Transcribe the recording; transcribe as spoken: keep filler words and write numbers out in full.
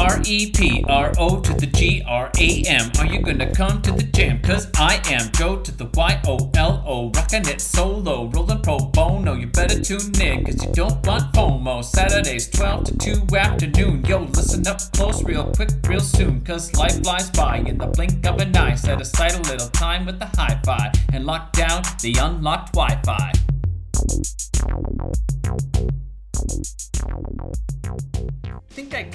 R E P R O to the G R A M. Are you gonna come to the jam? Cause I am Joe to the Y O L O. Rockin' it solo, rollin' pro bono. You better tune in cause you don't want FOMO. Saturdays twelve to two afternoon. Yo, listen up close real quick real soon. Cause life flies by in the blink of an eye. Set aside a little time with the hi-fi and lock down the unlocked Wi-Fi. Think I